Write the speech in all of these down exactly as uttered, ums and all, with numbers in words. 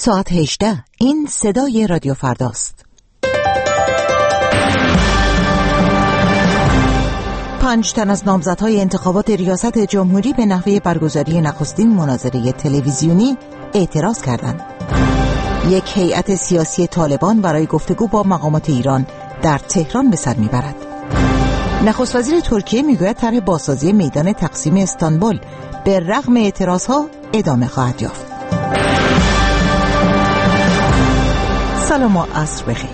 ساعت هجده. این صدای رادیو فرداست. پنج تن از نامزدهای انتخابات ریاست جمهوری به نحوه برگزاری نخستین مناظره تلویزیونی اعتراض کردند. یک هیئت سیاسی طالبان برای گفتگو با مقامات ایران در تهران به سر میبرد. نخست وزیر ترکیه میگوید طرح بازسازی میدان تقسیم استانبول به رغم اعتراضها ادامه خواهد یافت. سلام و عصر بخیر.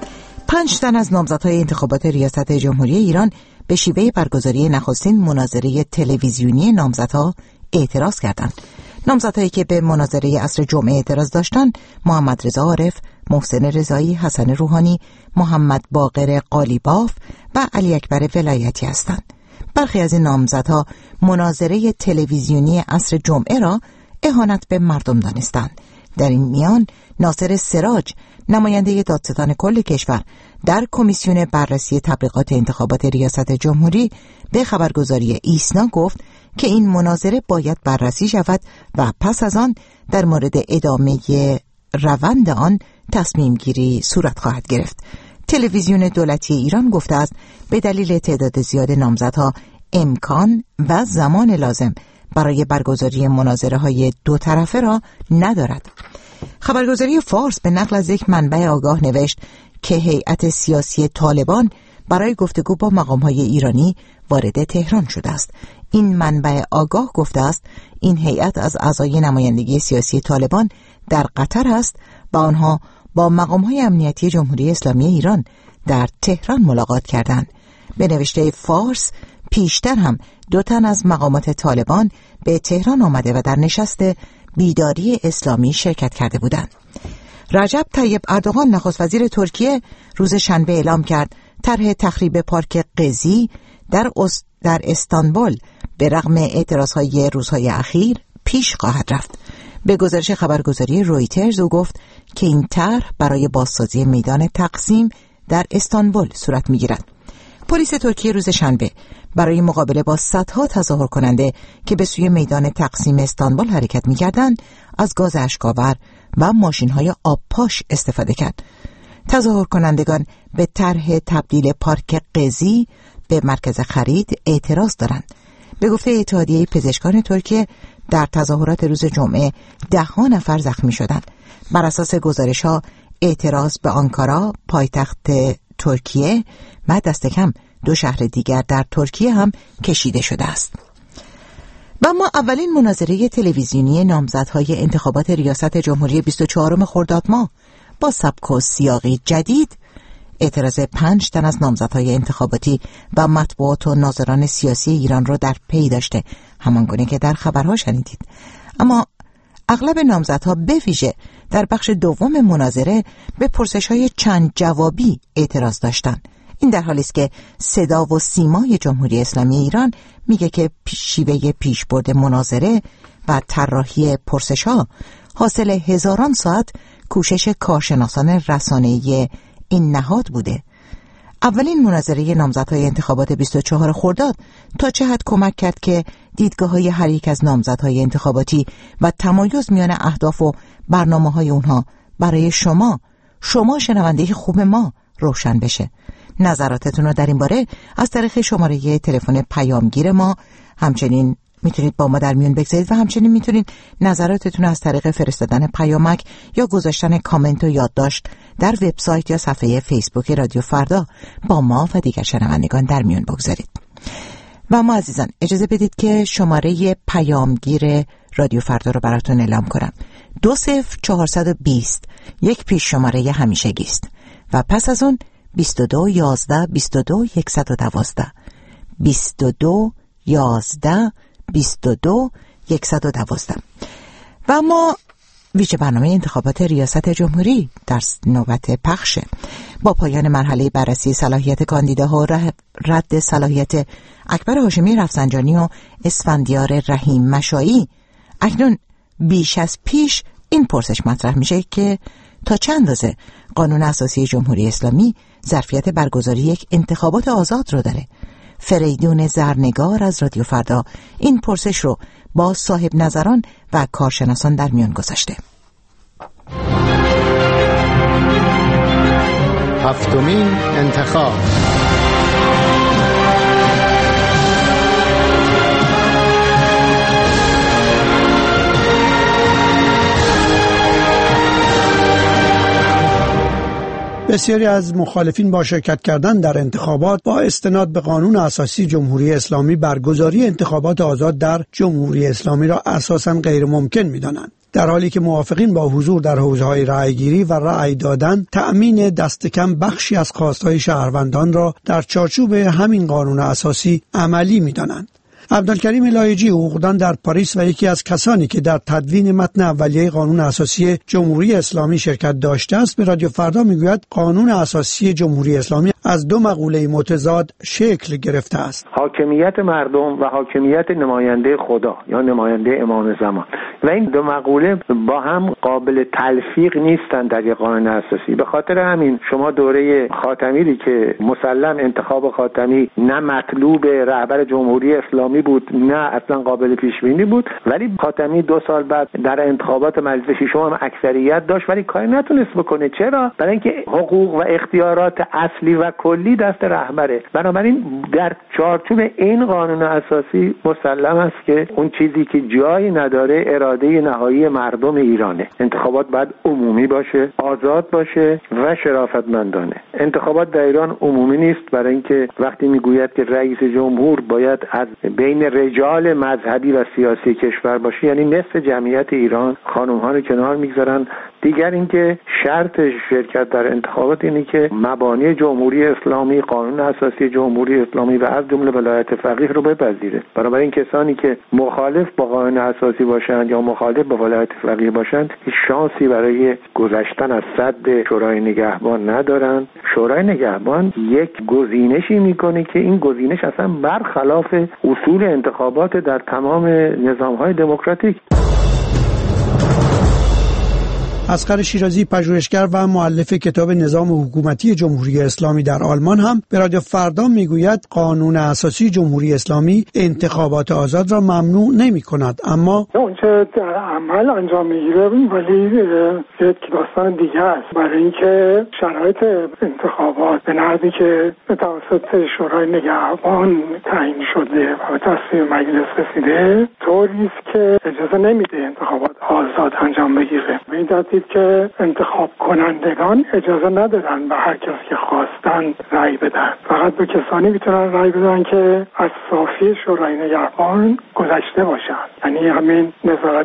پنج تن از نامزدهای انتخابات ریاست جمهوری ایران به شیوه برگزاری نخستین مناظره تلویزیونی نامزدها اعتراض کردند. نامزدهایی که به مناظره عصر جمعه اعتراض داشتند محمد رضا عارف، محسن رضایی، حسن روحانی، محمد باقر قالیباف و علی اکبر ولایتی هستند. برخی از این نامزدها مناظره تلویزیونی عصر جمعه را اهانت به مردم دانستند. در این میان ناصر سراج، نماینده دادستان کل کشور در کمیسیون بررسی تبلیغات انتخابات ریاست جمهوری به خبرگزاری ایسنا گفت که این مناظره باید بررسی شود و پس از آن در مورد ادامه روند آن تصمیم گیری صورت خواهد گرفت. تلویزیون دولتی ایران گفته است به دلیل تعداد زیاد نامزدها امکان و زمان لازم برای برگزاری مناظره های دو طرفه را ندارد. خبرگزاری فارس به نقل از یک منبع آگاه نوشت که هیئت سیاسی طالبان برای گفتگو با مقام‌های ایرانی وارد تهران شده است. این منبع آگاه گفته است این هیئت از اعضای نمایندگی سیاسی طالبان در قطر است و آنها با مقام‌های امنیتی جمهوری اسلامی ایران در تهران ملاقات کردند. به نوشته فارس پیشتر هم دو تن از مقامات طالبان به تهران آمده و در نشست بیداری اسلامی شرکت کرده بودند. رجب طیب اردوغان نخست وزیر ترکیه روز شنبه اعلام کرد طرح تخریب پارک قزی در اس... در استانبول به رغم اعتراضهای روزهای اخیر پیش خواهد رفت. به گزارش خبرگزاری رویترز او گفت که این طرح برای بازسازی میدان تقسیم در استانبول صورت می‌گیرد. پلیس ترکیه روز شنبه برای مقابله با صدها تظاهر کننده که به سوی میدان تقسیم استانبول حرکت می‌کردند از گاز اشک‌آور و ماشین‌های آبپاش استفاده کرد. تظاهر کنندگان به طرح تبدیل پارک قزی به مرکز خرید اعتراض دارند. به گفته اتحادیه پزشکان ترکیه در تظاهرات روز جمعه ده ها نفر زخمی شدند. بر اساس گزارش‌ها اعتراض به آنکارا پایتخت ترکیه و دست کم دو شهر دیگر در ترکیه هم کشیده شده است. و اما اولین مناظره تلویزیونی نامزدهای انتخابات ریاست جمهوری بیست و چهارم خرداد ماه با سبک و سیاقی جدید اعتراض پنج تن از نامزدهای انتخاباتی و مطبوعات و ناظران سیاسی ایران را در پی داشته، همانگونه که در خبرها شنیدید. اما اغلب نامزدها به ویژه در بخش دوم مناظره به پرسش‌های چند جوابی اعتراض داشتند. این در حالی است که صدا و سیمای جمهوری اسلامی ایران میگه که شیوه پیشبرد مناظره و طراحی پرسش‌ها حاصل هزاران ساعت کوشش کارشناسان رسانه‌ای این نهاد بوده. اولین مناظره نامزدهای انتخابات بیست و چهارم خرداد تا چه حد کمک کرد که دیدگاه‌های هر یک از نامزدهای انتخاباتی و تمایز میان اهداف و برنامه‌های اونها برای شما شما شنونده خوب ما روشن بشه. نظراتتون رو در این باره از طریق شماره تلفن پیامگیر ما همچنین میتونید با ما در میون بگذارید و همچنین میتونید نظراتتون از طریق فرستادن پیامک یا گذاشتن کامنت و یادداشت در وبسایت یا صفحه فیسبوک رادیو فردا با ما و دیگر شنوندگان در میون بگذارید. و ما عزیزان اجازه بدید که شماره پیامگیر رادیو فردا رو براتون اعلام کنم. دو صفر چهارصد و بیست یک پیش شماره همیشگی است و پس از اون بیست و دو یازده بیست و دو صد و دوازده بیست و دو یازده بیست و دو صد و دوازده. و اما ویژه برنامه انتخابات ریاست جمهوری در نوبت پخشه. با پایان مرحله بررسی صلاحیت کاندیداها و رد صلاحیت اکبر هاشمی رفسنجانی و اسفندیار رحیم مشایی، اکنون بیش از پیش این پرسش مطرح میشه که تا چند اندازه قانون اساسی جمهوری اسلامی ظرفیت برگزاری یک انتخابات آزاد رو داره. فریدون زرنگار از رادیو فردا این پرسش رو با صاحب نظران و کارشناسان در میان گذاشته. هفتمین انتخاب. بسیاری از مخالفین با شرکت کردن در انتخابات با استناد به قانون اساسی جمهوری اسلامی برگزاری انتخابات آزاد در جمهوری اسلامی را اساساً غیر ممکن می‌دانند، در حالی که موافقین با حضور در حوزه‌های رأیگیری و رأی دادن تأمین دست کم بخشی از خواستهای شهروندان را در چارچوب همین قانون اساسی عملی می‌دانند. عبدالکریم لایجی، حقوقدان در پاریس و یکی از کسانی که در تدوین متن اولیه قانون اساسی جمهوری اسلامی شرکت داشته است، به رادیو فردا میگوید قانون اساسی جمهوری اسلامی از دو مقوله متضاد شکل گرفته است: حاکمیت مردم و حاکمیت نماینده خدا یا نماینده امام زمان، و این دو مقوله با هم قابل تلفیق نیستند در یک قانون اساسی. به خاطر همین شما دوره خاتمی که مسلم انتخاب خاتمی نه مطلوب رهبر جمهوری اسلامی بود نه اصلا قابل پیش بینی بود، ولی خاتمی دو سال بعد در انتخابات مجلس ششم هم اکثریت داشت ولی کاری نتونست بکنه. چرا؟ برای اینکه حقوق و اختیارات اصلی و کلی دست رهبره. بنابراین در چارچوب این قانون اساسی مسلم است که اون چیزی که جایی نداره اراده نهایی مردم ایرانه. انتخابات باید عمومی باشه، آزاد باشه و شرافتمندانه. انتخابات در ایران عمومی نیست، برای اینکه وقتی میگوید که رئیس جمهور باید از بین رجال مذهبی و سیاسی کشور باشه، یعنی نصف جمعیت ایران خانم ها رو کنار میگذارن. دیگر اینکه شرط شرکت در انتخابات اینه که مبانی جمهوری اسلامی، قانون اساسی جمهوری اسلامی و از جمله ولایت فقیه رو بپذیره. بنابراین کسانی که مخالف با قانون اساسی باشند یا مخالف با ولایت فقیه باشند هیچ شانسی برای گذشتن از سد شورای نگهبان ندارند. شورای نگهبان یک گزینشی میکنه که این گزینش اصلا برخلاف اصول انتخابات در تمام نظام‌های دموکراتیک. اصغر شیرازی، پژوهشگر و مؤلف کتاب نظام حکومتی جمهوری اسلامی در آلمان، هم به رادیو فردا میگوید قانون اساسی جمهوری اسلامی انتخابات آزاد را ممنوع نمی کند، اما اونچه در عمل انجام میگیره ولی یک داستان دیگه است. برای اینکه شرایط انتخابات به نحوی که توسط شورای نگهبان تعیین شده و به تصویب مجلس رسیده طوری است که اجازه نمیده انتخابات آزاد انجام بگیره. به این ترتیب که انتخاب کنندگان اجازه ندارن به هر کسی که خواستن رأی بدن. فقط به کسانی میتونن رأی بدن که از صافی شورای نگهبان گذشته باشن. یعنی همین نظارت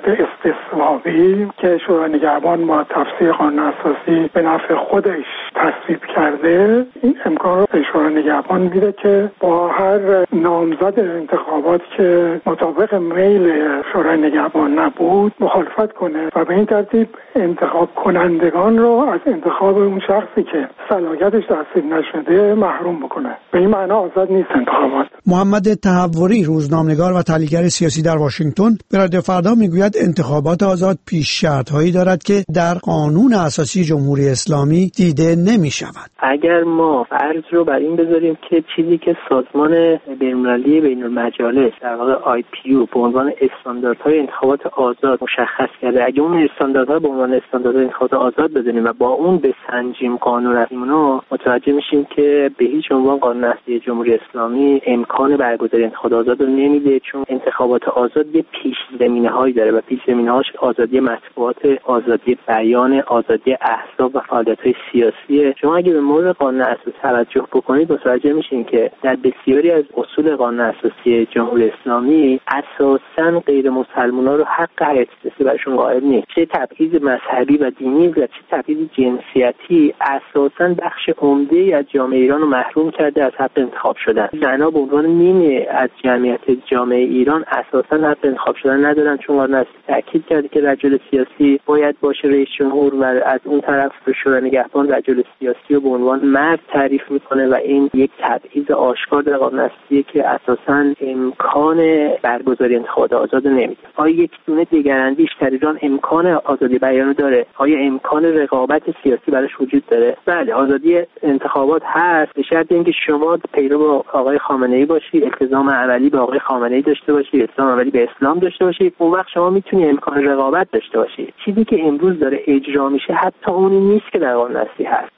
استصوابی که شورای نگهبان با تفسیر قانون اساسی به نفع خودش تصویب کرده، این امکان رو به شورای نگهبان میده که با هر نامزد انتخابات که مطابق میل شورای نگهبان نبود مخالفت کنه و به این ترتیب انتخاب کنندگان رو از انتخاب اون شخصی که صلاحیتش تحصیل نشده محروم بکنه. به این معنا آزاد نیست انتخابات. محمد تحوری، روزنامه‌نگار و تحلیلگر سیاسی در واشنگتن، به رادیو فردا میگوید انتخابات آزاد پیش شرط‌هایی دارد که در قانون اساسی جمهوری اسلامی دیده نمی‌شود. اگر ما فرض رو بر این بذاریم که چیزی که سازمان بین‌المللی بین المجالس در واقع آی پی یو به عنوان استانداردهای انتخابات آزاد مشخص کرده، اگه اون استانداردها به عنوان استانداردهای انتخابات آزاد بزنیم و با اون بسنجیم قانون اساسیمونو، متوجه میشیم که به هیچ عنوان قانون اساسی جمهوری اسلامی امکان برگزاری انتخابات آزاد رو نمیده، چون انتخابات آزاد یه پیش زمینه‌هایی داره و پیش زمینه‌هاش آزادی مطبوعات، آزادی بیان، آزادی احزاب و فعالیت‌های سیاسیه. شما اگه به مورد قانون اساسی توجه بکنید متوجه میشین که در بسیاری از اصول قانون اساسی جمهوری اسلامی اساساً غیر مسلمان‌ها رو حق حیات سیاسی برشون قائل نیست. چه تبعیض مذهبی و دینی و چه تبعیض جنسیتی اساساً بخش عمده‌ای از جامعه ایران رو محروم کرده از حق انتخاب شدن. زن‌ها به عنوان نیمی از جمعیت جامعه ایران اساساً حق انتخاب شدن ندارن، چون قانون اساسی تاکید کرده که رجل سیاسی باید باشه رئیس جمهور و از اون طرف شورای نگهبان رجل سیاسی رو به عنوان مرد تعریف میکنه و این یک تبعیض آشکار در قانون اساسی که اساساً امکان برگزاری انتخابات آزاد نمیده. آیا یک دونه دگراندیش در ایران امکان آزادی بیان داره؟ آیا امکان رقابت سیاسی براش وجود داره؟ بله، آزادی انتخابات هست به شرط اینکه شما پیرو آقای خامنه‌ای باشی، التزام عملی به آقای خامنه‌ای داشته باشی، التزام عملی به اسلام داشته باشی، اون وقت شما میتونی امکان رقابت داشته باشی. چیزی که امروز داره اجرا میشه حتی اونی نیست که در قانون اساسی هست.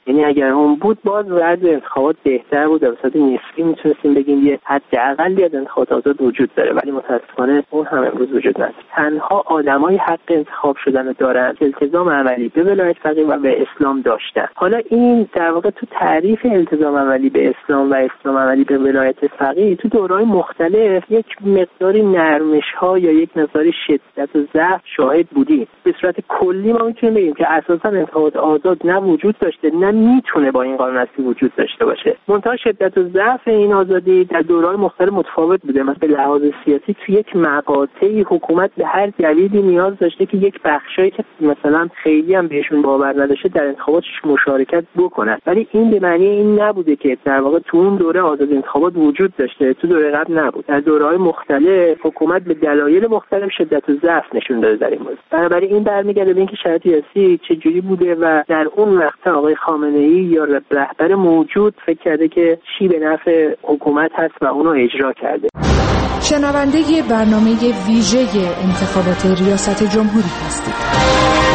یعنی اگر اون بود باز وضع انتخابات بهتر بود، در صورت نسبی میتونستیم بگیم یه حداقلی از انتخابات آزاد وجود داره، ولی متاسفانه اون هم امروز وجود نداره. تنها آدمای حق انتخاب شدن دارن که التزام عملی به ولایت فقیه و به اسلام داشتن. حالا این در واقع تو تعریف التزام عملی به اسلام و اسلام عملی به ولایت فقیه تو دوره‌های مختلف یک مقداری نرمش‌ها یا یک مقداری شدت و ضعف شاهد بودیم. به صورت کلی ما میتونیم بگیم که اساساً انتخابات آزاد نه وجود داشته نه میتونه با این قانون اساسی وجود داشته باشه. منتها شدت و ضعف این آزادی در دوره‌های مختلف متفاوت بوده. مثلا به لحاظ سیاسی تو یک مقاطعی حکومت به هر دلیلی نیاز داشته که یک بخشایی که مثلا خیلی هم بهشون باور نداشته در انتخاباتش مشارکت بکنن، ولی این به معنی این نبوده که در واقع تو اون دوره آزاد انتخابات وجود داشته، تو دوره قبل نبود. در دوره‌های مختلف حکومت به دلایل مختلف شدت و ضعف نشون داده در این موضوع. بنابراین این برمیگرده به اینکه شرایط سیاسی چجوری بوده و در اون وقت آقای خامنه‌ای یا رهبر موجود فکر کرده که چی به نفع حکومت هست و اونو اجرا کرده. شنونده برنامه ویژه انتخابات ریاست جمهوری هستید.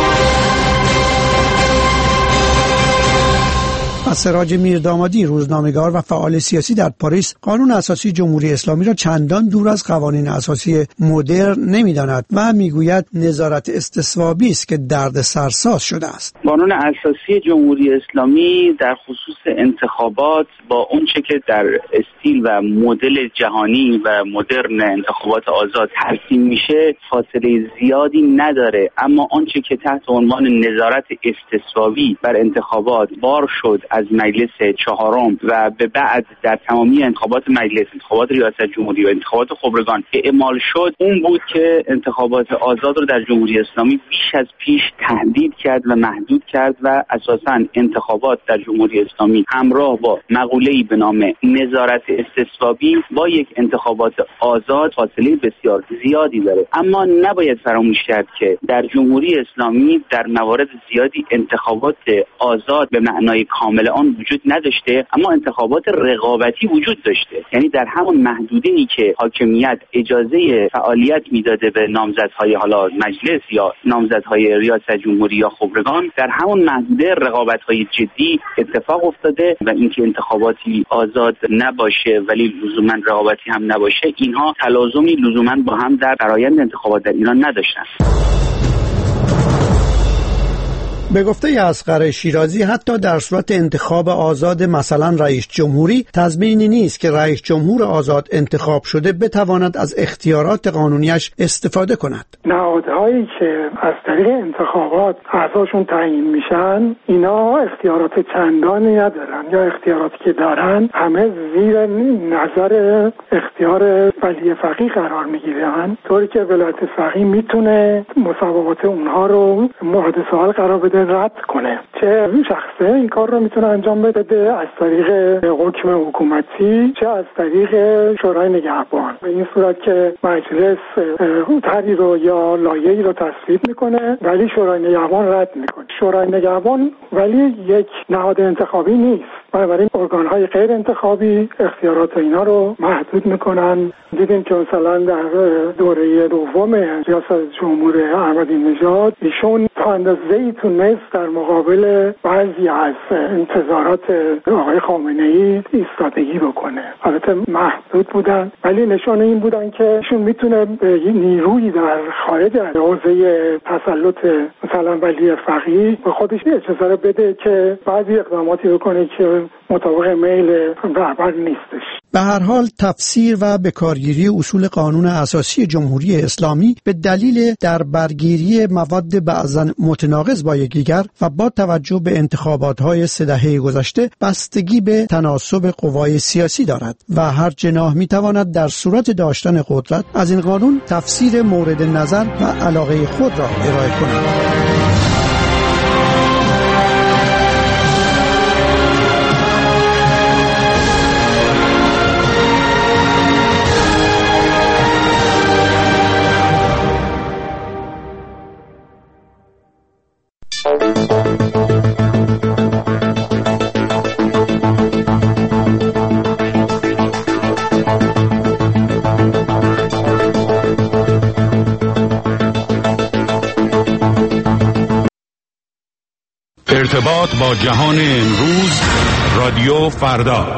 سراج میردامادی، روزنامه‌نگار و فعال سیاسی در پاریس، قانون اساسی جمهوری اسلامی را چندان دور از قوانین اساسی مدرن نمی‌داند و میگوید نظارت استصوابی است که درد سرساز شده است. قانون اساسی جمهوری اسلامی در خصوص انتخابات با اونچه که در استیل و مدل جهانی و مدرن انتخابات آزاد ترسیم میشه فاصله زیادی نداره، اما آنچه که تحت عنوان نظارت استصوابی بر انتخابات بار شد از مجلس چهارم و به بعد در تمامی انتخابات مجلس، انتخابات ریاست جمهوری و انتخابات خبرگان اعمال شد، اون بود که انتخابات آزاد رو در جمهوری اسلامی بیش از پیش تهدید کرد و محدود کرد و اساساً انتخابات در جمهوری اسلامی همراه با مقوله‌ای به نام نظارت استصوابی با یک انتخابات آزاد فاصله بسیار زیادی داره. اما نباید فراموش کرد که در جمهوری اسلامی در موارد زیادی انتخابات آزاد به معنای کامل آن وجود نداشته، اما انتخابات رقابتی وجود داشته. یعنی در همون محدوده‌ای که حاکمیت اجازه فعالیت میداده به نامزدهای حالا مجلس یا نامزدهای ریاست جمهوری یا خبرگان، در همون محدوده رقابت‌های جدی اتفاق افتاده و اینکه انتخاباتی آزاد نباشه ولی لزوما رقابتی هم نباشه، اینها تلازمی لزوما با هم در فرآیند انتخابات در ایران نداشتن. به گفته اصغر شیرازی حتی در صورت انتخاب آزاد مثلا رئیس جمهوری تضمینی نیست که رئیس جمهور آزاد انتخاب شده بتواند از اختیارات قانونیش استفاده کند. نهادهایی که از طریق انتخابات اعضاشون تعیین میشن اینا اختیارات چندانی ندارن یا اختیاراتی که دارن همه زیر نظر اختیار ولی فقیه قرار میگیرن، طوری که ولایت فقیه میتونه مسابقات اونها رو مورد سوال قرار بده، رد کنه. چه شخصه این کار رو میتونه انجام بده؟ از طریق حکم حکومتی، چه از طریق شورای نگهبان. به این صورت که مجلس طرحی رو یا لایحه‌ای رو تصویب میکنه ولی شورای نگهبان رد میکنه. شورای نگهبان ولی یک نهاد انتخابی نیست، بنابراین ارگان‌های غیر انتخابی اختیارات اینا رو محدود میکنن. دیدیم که مثلا در دوره دوم ریاست جمهوری احمدی نژاد ایشون تا اندازه‌ای تونست در مقابل بعضی از انتظارات آقای خامنه‌ای ایستادگی بکنه. البته محدود بودن ولی نشانه این بودن که ایشون میتونه به نیرویی در خارج از حوزه تسلط مثلا ولی فقیه به خودش اجازه بده که بعضی اقداماتی بکنه که مطابق میل رهبر نیستش. به هر حال تفسیر و به کارگیری اصول قانون اساسی جمهوری اسلامی به دلیل در برگیری مواد بعضاً متناقض با یکدیگر و با توجه به انتخابات‌های سه دهه گذشته بستگی به تناسب قوای سیاسی دارد و هر جناح می‌تواند در صورت داشتن قدرت از این قانون تفسیر مورد نظر و علاقه خود را ارائه کند. ارتباط با جهان امروز، رادیو فردا.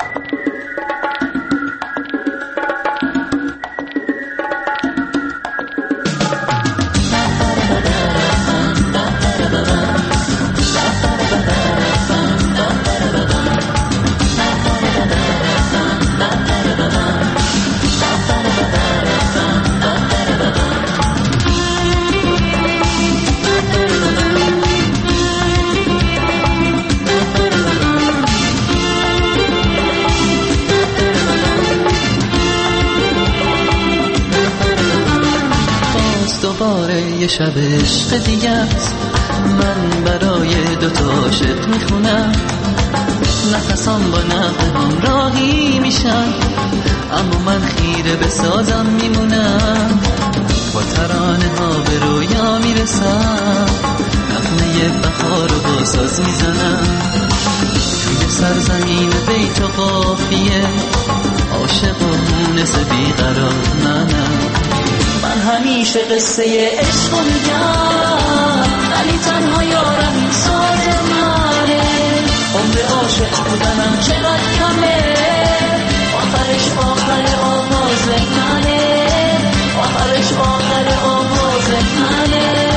یه شب عشق دیگه است، من برای دوتا عاشق میخونم، نفسام با نغمه هم راهی میشن، اما من خیره به سازم میمونم، با ترانه ها به رویا میرسم، نغمه بهار رو با ساز میزنم، توی سرزمین بیت و قافیه عاشق و مونس بیقرار منم. من همیشه قصه عشق رو میگم، ولی تنها یارم این ساز منه، عمر عاشق بودنم چقدر کمه، آخرش آخر آواز منه، آخرش آخر آواز منه.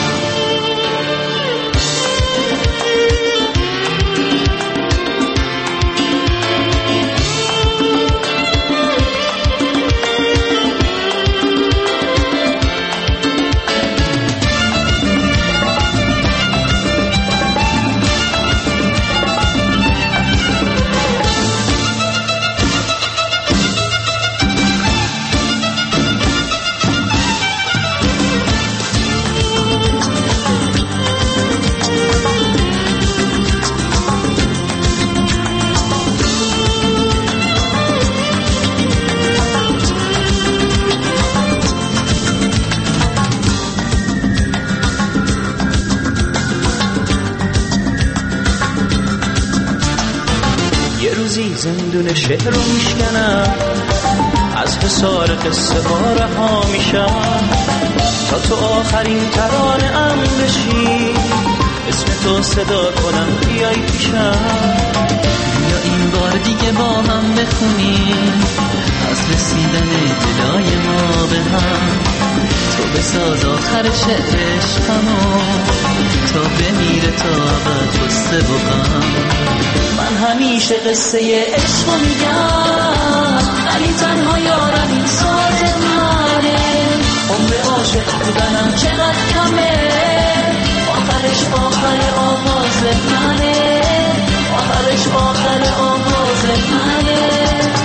زندون شعر رو میشکنم، از حصار قصه ها رها میشم، تا تو آخرین ترانه ام بشی، اسم تو صدا کنم بیای پیشم، یا این بار دیگه با هم بخونیم از رسیدن دلای ما به هم، تو بساز آخر شعر عشقمو، تا بمیره تا ابد قصه و غم. من همیشه قصه عشق رو میگم، ولی تنها یارم این ساز منه، عمر عاشق بودنم چقدر کمه، آخرش آخر آواز منه، آخرش آخر آواز منه.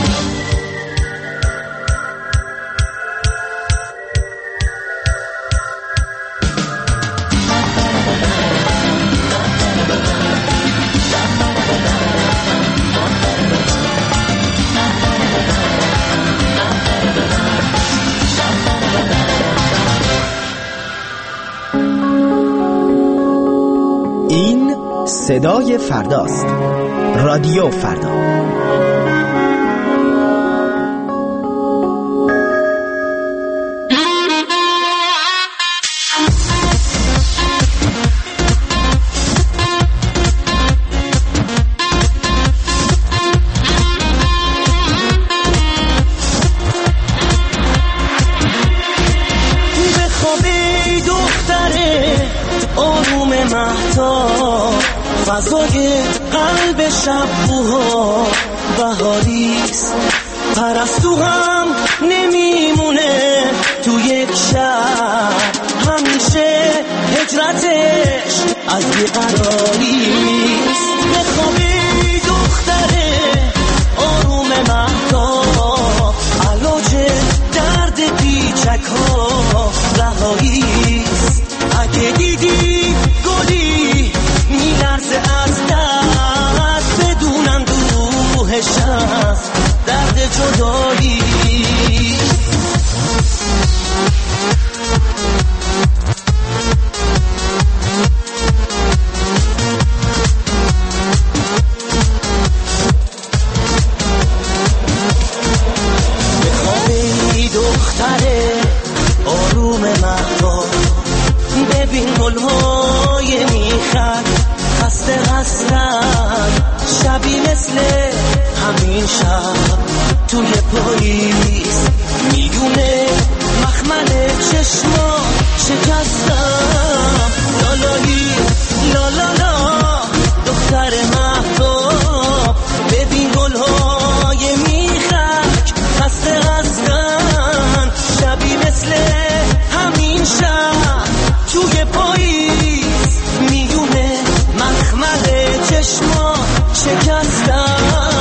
صدای فرداست. رادیو فردا. فضای قلب شبوها بهاریست، پرستو هم نمیمونه تو یک شب، همیشه هجرتش از بیقراریست. بخوابی دختره آروم مهدا، علاج درد پیچک ها رهاییست. اگه دیدی گلی میلرزه از دست، بدونم روحش از درد جدایی. بخوابی دختره آروم مهدا، ببین گلهای میخند خسته هستن شبی مثل همین شب توی پاییز میدونه مخمل چشما شکستم لالایی لالالا دختر مهتاب ببین گلهای میخک خسته هستن شبی مثل همین شب توی پاییز میونه مخمل چشما شکستن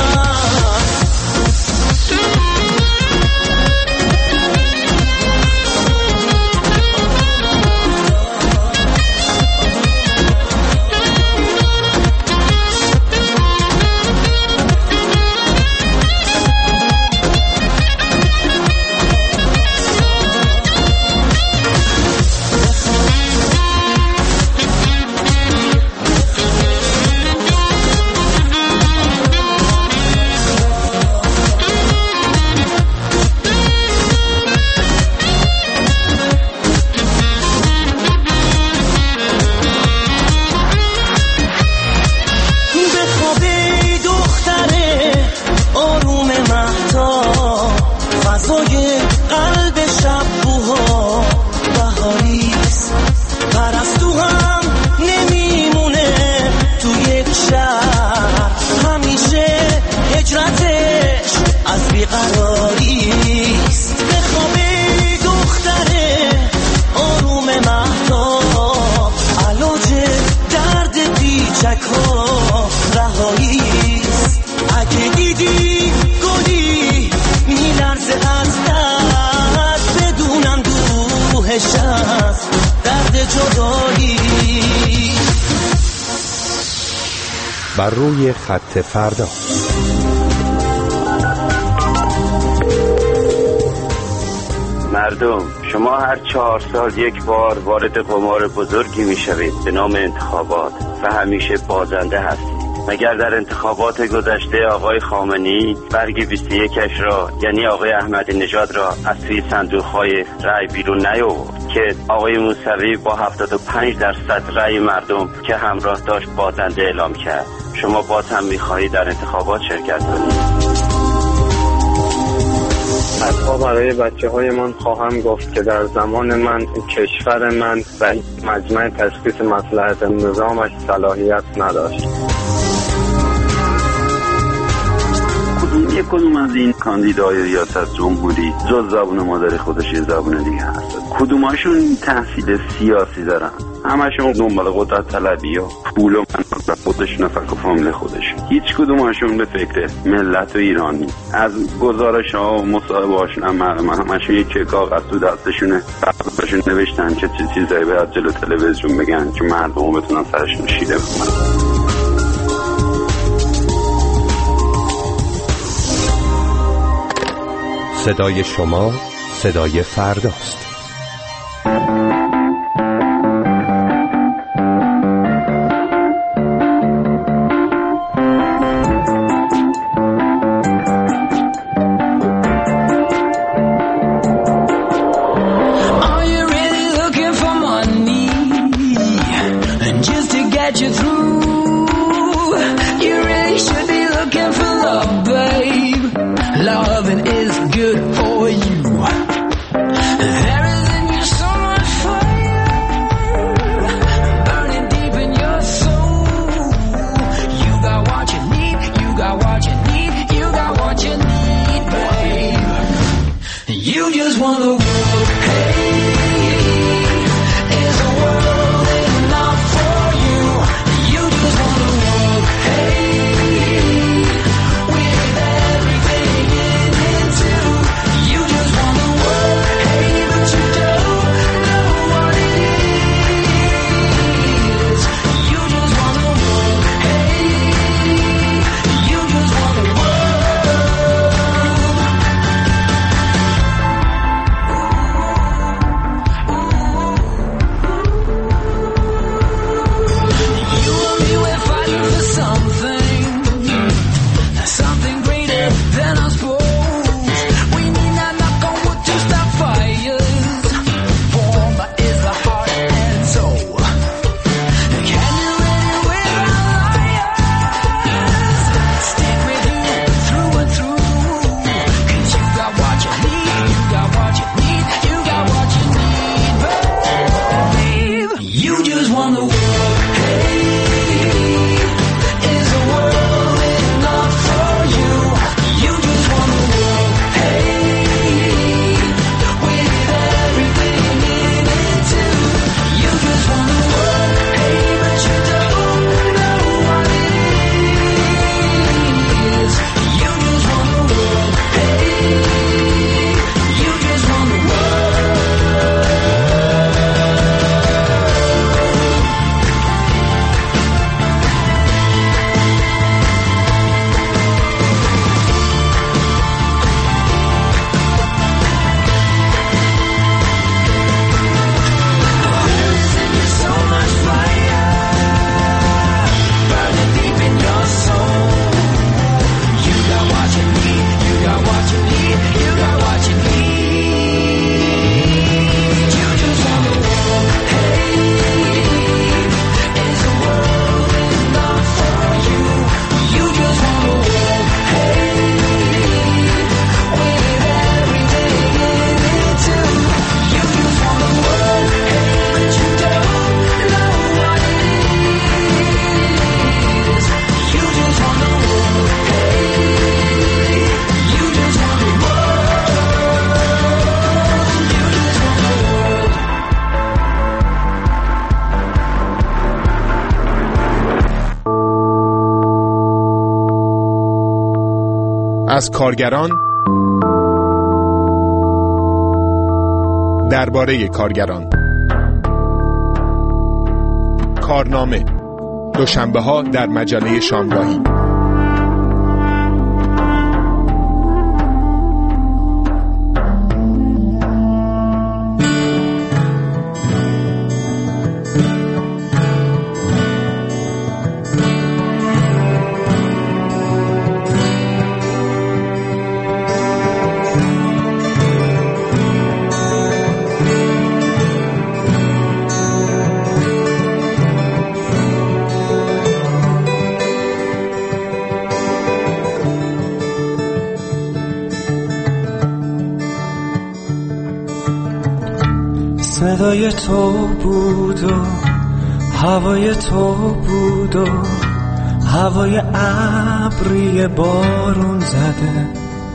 بر روی خط فردا. مردم، شما هر چهار سال یک بار وارد قمار بزرگی میشوید به نام انتخابات و همیشه بازنده هستید. مگر در انتخابات گذشته آقای خامنه‌ای برگ بیست و یکش را یعنی آقای احمدی نژاد را از توی صندوق‌های رأی بیرون نیاورد که آقای موسوی با هفتاد و پنج درصد رأی مردم که همراه داشت بازنده اعلام کرد؟ شما باز هم می‌خواهید در انتخابات شرکت کنید؟ حتی برای بچه های من خواهم گفت که در زمان من کشور من و مجمع تشخیص مصلحت نظامش صلاحیت نداشت. یک کدوم از این کاندیدای ریاست جمهوری جز زبون مادری خودش یه زبون دیگه هست؟ کدوماشون تحصیل سیاسی دارن؟ همشون دنبال قدرت طلبی و پول و مناصب خودشون و فک و فامیل خودشون. هیچ کدوماشون به فکر ملت و ایرانی. از گزارش ها و مصاحبه هاشون هم معلومه همشون یک کاغذ تو دستشونه باشون نوشتن که چه چیزایی باید جلو تلویزیون بگن که مردم بتونن سرشون شیره بکنن. صدای شما صدای فرداست. Loving is good for you. There want the world. Hey, is a world enough for you? You just want the world. Hey, with everything in it too. You just want the world. Hey, but you don't know what it is. You just want the world. Hey, you just want the world. So much fire burning deep in your soul. You got what you need, you got what you need, you got what you need. You just want the world. Hey, is the world enough for you? You just want the world. Hey, with everything in it too. You just want the world. Hey, but you don't know what it is. You just want the world. Hey, you just want the world. You just want the world. از کارگران درباره کارگران. کارنامه دوشنبه ها در مجله شامگاهی. صدای تو بود و هوای تو بود و هوای ابری بارون زده،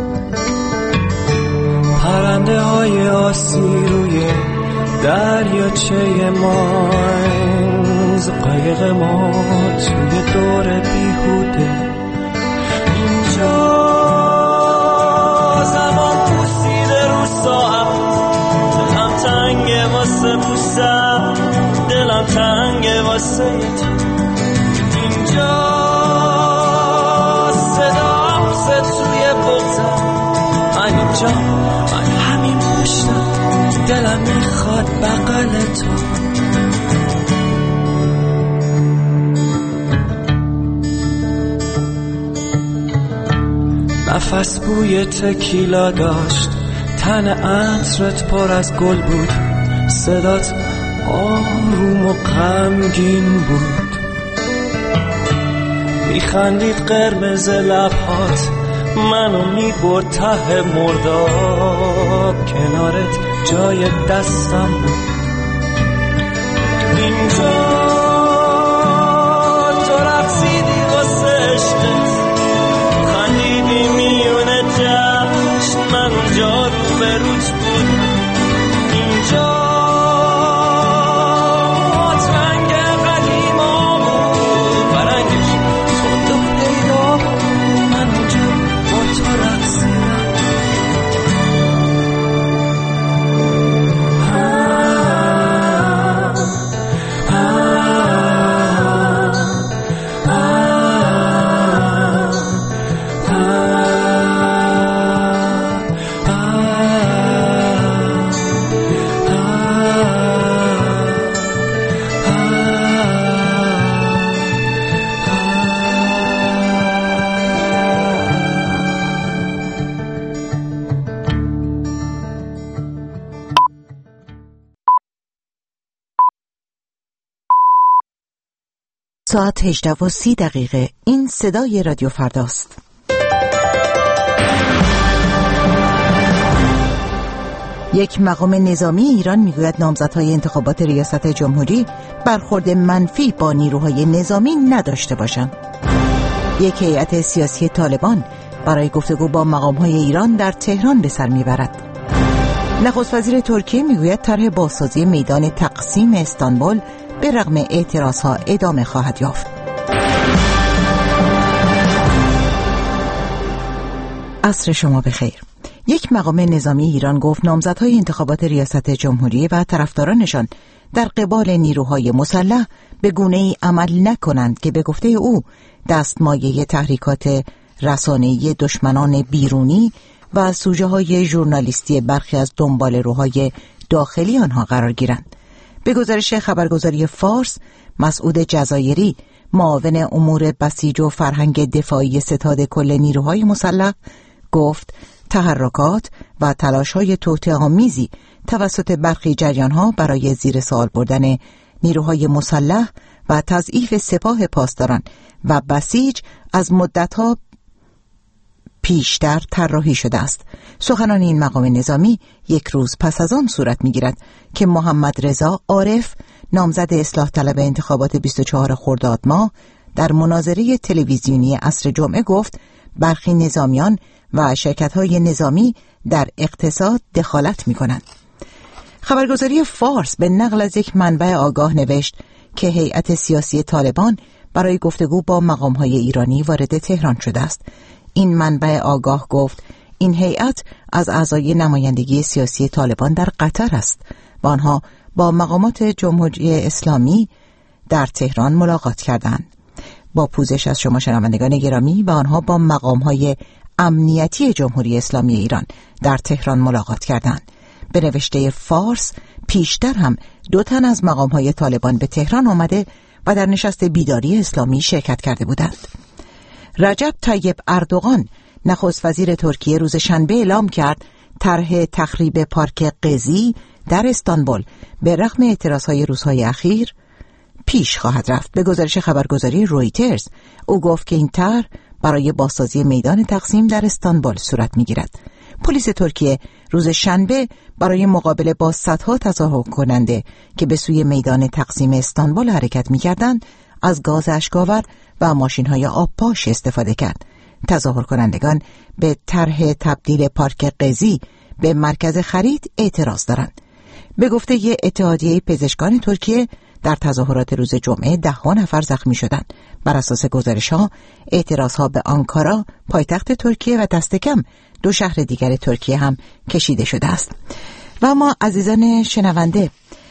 پرنده های آسی روی دریاچه ماینز، قایق ما توی دور بیهوده. اینجا زمان پوسیده رو ساعت، دلم تنگه واسه پوستم، دلم تنگه واسه تو. اینجا صدا پوست توی بغزم، من اینجا، من همین پشتم، دلم میخواد بغل تو. نفس بوی تکیلا داشت، تن عطرت پر از گل بود، صدات آروم و غمگین بود. میخندید قرمز لبهات، منو میبرد ته مرداب، کنارت جای دستم بود. اینجا تو رقصیدی واسه عشقت، خندیدی میونه جشن، من اونجا رو به روت بود. اینجا رنگ قدیما بود، برنگش صد و پیدا بود، من اونجا با تو رقصیدم. ساعت هجده و سی دقیقه. این صدای رادیو فرداست. یک مقام نظامی ایران میگوید نامزدهای انتخابات ریاست جمهوری برخورد منفی با نیروهای نظامی نداشته باشند. یک هیئت سیاسی طالبان برای گفتگو با مقامهای ایران در تهران به سر میبرد. نخست وزیر ترکیه میگوید طرح بازسازی میدان تقسیم استانبول به رغم اعتراضها ادامه خواهد یافت. عصر شما بخیر. یک مقام نظامی ایران گفت نامزدهای انتخابات ریاست جمهوری و طرفدارانشان در قبال نیروهای مسلح به گونه‌ای عمل نکنند که به گفته او دستمایه تحریکات رسانه‌ای دشمنان بیرونی و سوژه‌های ژورنالیستی برخی از دنباله‌روهای داخلی آنها قرار گیرند. به گزارش خبرگزاری فارس، مسعود جزایری، معاون امور بسیج و فرهنگ دفاعی ستاد کل نیروهای مسلح، گفت تحرکات و تلاش‌های توطئه‌آمیزی توسط برخی جریان‌ها برای زیر سوال بردن نیروهای مسلح و تضعیف سپاه پاسداران و بسیج از مدت‌ها پیشتر طراحی شده است. سخنان این مقام نظامی یک روز پس از آن صورت می‌گیرد که محمد رضا عارف، نامزد اصلاح طلب انتخابات بیست و چهارم خرداد ماه، در مناظره تلویزیونی عصر جمعه گفت برخی نظامیان و شرکت‌های نظامی در اقتصاد دخالت می‌کنند. خبرگزاری فارس به نقل از یک منبع آگاه نوشت که هیئت سیاسی طالبان برای گفتگو با مقام‌های ایرانی وارد تهران شده است. این منبع آگاه گفت این هیئت از اعضای نمایندگی سیاسی طالبان در قطر است و آنها با مقامات جمهوری اسلامی در تهران ملاقات کردند. با پوزش از شما شنوندگان گرامی، و آنها با مقام‌های امنیتی جمهوری اسلامی ایران در تهران ملاقات کردند. به نوشته فارس، پیشتر هم دو تن از مقام‌های طالبان به تهران آمده و در نشست بیداری اسلامی شرکت کرده بودند. رجب طیب اردوغان، نخست وزیر ترکیه، روز شنبه اعلام کرد طرح تخریب پارک قزی در استانبول به رغم اعتراضهای روزهای اخیر پیش خواهد رفت. به گزارش خبرگزاری رویترز، او گفت که این طرح برای بازسازی میدان تقسیم در استانبول صورت می‌گیرد. پلیس ترکیه روز شنبه برای مقابله با صدها تظاهر کننده که به سوی میدان تقسیم استانبول حرکت می‌کردند، از گاز اشک‌آور و ماشین‌های آبپاش استفاده کرد. تظاهر کنندگان به طرح تبدیل پارک قزی به مرکز خرید اعتراض دارند. به گفته ی اتحادیه پزشکان ترکیه، در تظاهرات روز جمعه ده ها نفر زخمی شدند. بر اساس گزارش‌ها، اعتراضها به آنکارا، پایتخت ترکیه، و دست کم دو شهر دیگر ترکیه هم کشیده شده است. و ما عزیزان شنونده،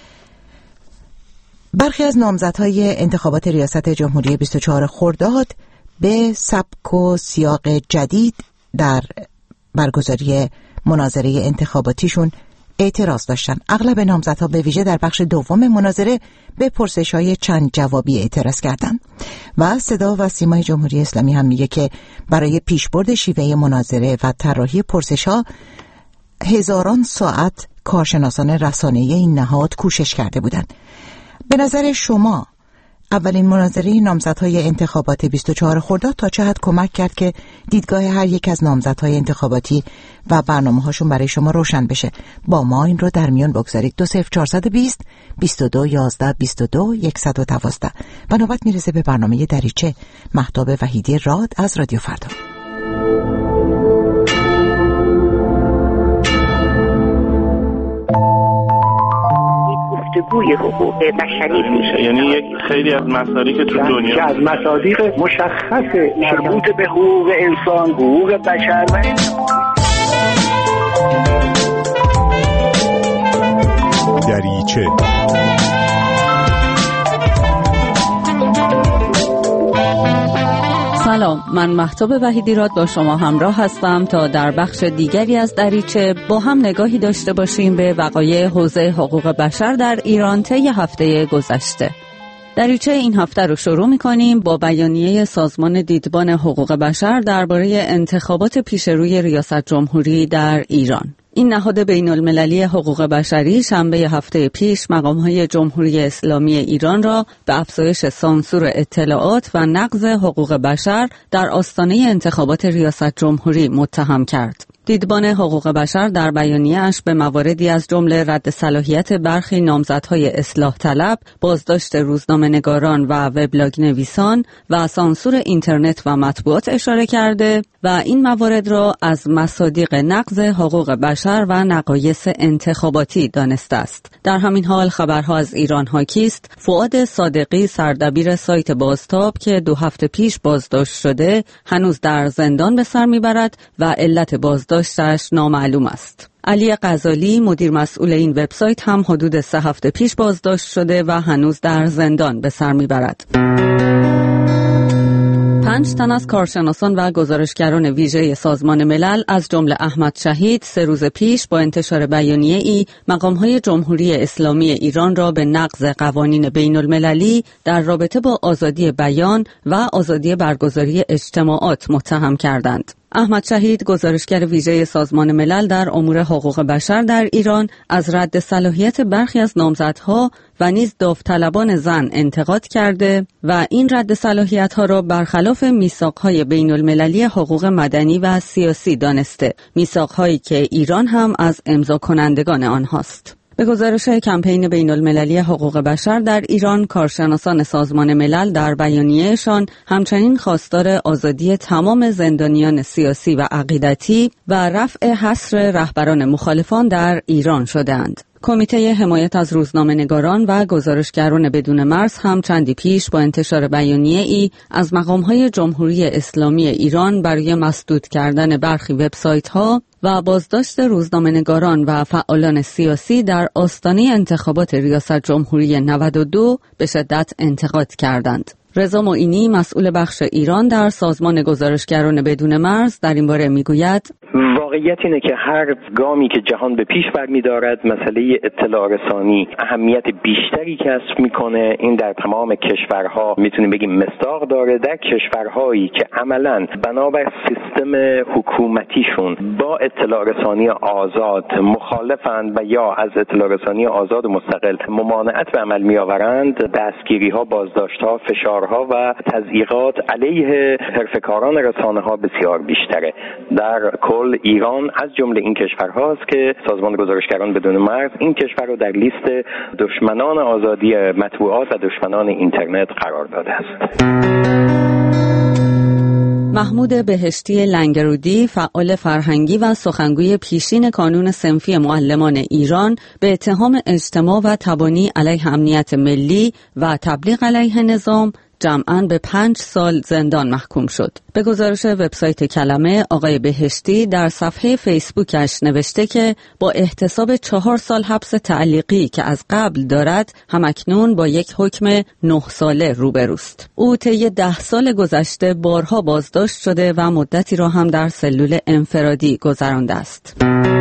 برخی از نامزدهای انتخابات ریاست جمهوری بیست و چهارم خرداد به سبک و سیاق جدید در برگزاری مناظره انتخاباتیشون اعتراض داشتن. اغلب نامزدها به ویژه در بخش دوم مناظره به پرسش‌های چند جوابی اعتراض کردند. و صدا و سیمای جمهوری اسلامی هم میگه که برای پیشبرد شیوه مناظره و طراحی پرسش‌ها هزاران ساعت کارشناسان رسانه‌ای این نهاد کوشش کرده بودند. به نظر شما اولین مناظره نامزدهای انتخابات بیست و چهارم خرداد تا چه حد کمک کرد که دیدگاه هر یک از نامزدهای انتخاباتی و برنامه‌هاشون برای شما روشن بشه؟ با ما این رو در میان بگذارید. دو صفر چهارصد و بیست بیست و دو یازده بیست و دو صد و دوازده. و نوبت میرسه به برنامه دریچه. مهتاب وحیدی راد از رادیو فردا. گفتگوی حقوق بشری میشه، یعنی یک خیلی از مصادیق تو دنیا که از مصادیق مشخص مربوط به حقوق انسان، حقوق بشر و دریچه. سلام، من مهتاب وحیدی راد با شما همراه هستم تا در بخش دیگری از دریچه با هم نگاهی داشته باشیم به وقایع حوزه حقوق بشر در ایران طی هفته گذشته. دریچه این هفته رو شروع می‌کنیم با بیانیه سازمان دیدبان حقوق بشر درباره انتخابات پیشروی ریاست جمهوری در ایران. این نهاد بین المللی حقوق بشری شنبه هفته پیش مقام‌های جمهوری اسلامی ایران را به افزایش سانسور اطلاعات و نقض حقوق بشر در آستانه انتخابات ریاست جمهوری متهم کرد. دیدبان حقوق بشر در بیانیه‌اش به مواردی از جمله رد صلاحیت برخی نامزدهای اصلاح طلب، بازداشت روزنامه‌نگاران و وبلاگ نویسان و سانسور اینترنت و مطبوعات اشاره کرده و این موارد را از مصادیق نقض حقوق بشر و نقایص انتخاباتی دانسته است. در همین حال خبرها از ایران حاکیست. فؤاد صادقی، سردبیر سایت بازتاب که دو هفته پیش بازداشت شده، هنوز در زندان به سر میبرد و علت بازداشتش نامعلوم است. علی غزالی، مدیر مسئول این وبسایت، هم حدود سه هفته پیش بازداشت شده و هنوز در زندان به سر میبرد. پنج تن از کارشناسان و گزارشگران ویژه سازمان ملل از جمله احمد شهید سه روز پیش با انتشار بیانیه‌ای مقام‌های جمهوری اسلامی ایران را به نقض قوانین بین المللی در رابطه با آزادی بیان و آزادی برگزاری اجتماعات متهم کردند. احمد شهید، گزارشگر ویژه سازمان ملل در امور حقوق بشر در ایران، از رد صلاحیت برخی از نامزدها و نیز داوطلبان زن انتقاد کرده و این رد صلاحیت‌ها را برخلاف میثاق‌های بین المللی حقوق مدنی و سیاسی دانسته، میثاق‌هایی که ایران هم از امضا کنندگان آنهاست. به گزارش کمپین بین المللی حقوق بشر در ایران، کارشناسان سازمان ملل در بیانیه‌شان همچنین خواستار آزادی تمام زندانیان سیاسی و عقیدتی و رفع حصر رهبران مخالفان در ایران شدند. کمیته حمایت از روزنامه‌نگاران و گزارشگران بدون مرز هم چندی پیش با انتشار بیانیه‌ای از مقام‌های جمهوری اسلامی ایران برای مسدود کردن برخی وبسایت‌ها و بازداشت روزنامه‌نگاران و فعالان سیاسی در آستانه انتخابات ریاست جمهوری نود و دو به شدت انتقاد کردند. رضا معینی، مسئول بخش ایران در سازمان گزارشگران بدون مرز، در این باره میگوید: واقعیت اینه که هر گامی که جهان به پیش برمی‌دارد مسئله اطلاع رسانی اهمیت بیشتری کسب میکنه. این در تمام کشورها میتونیم بگیم مصداق داره. در کشورهایی که عملاً بنابر سیستم حکومتیشون با اطلاع رسانی آزاد مخالفند و یا از اطلاع رسانی آزاد و مستقل ممانعت به عمل میآورند، دستگیری‌ها، بازداشت‌ها، فشارها و تضییقات علیه حرفه‌کاران رسانه‌ها بسیار بیشتره. در کل ایران از جمله این کشورهاست که سازمان گزارشگران بدون مرز این کشور رو در لیست دشمنان آزادی مطبوعات و دشمنان اینترنت قرار داده است. محمود بهشتی لنگرودی، فعال فرهنگی و سخنگوی پیشین کانون صنفی معلمان ایران، به اتهام اجتماع و تبانی علیه امنیت ملی و تبلیغ علیه نظام جمعاً به پنج سال زندان محکوم شد. به گزارش وبسایت کلمه، آقای بهشتی در صفحه فیسبوکش نوشته که با احتساب چهار سال حبس تعلیقی که از قبل دارد، همکنون با یک حکم نه ساله روبروست. او طی ده سال گذشته بارها بازداشت شده و مدتی را هم در سلول انفرادی گذرانده است.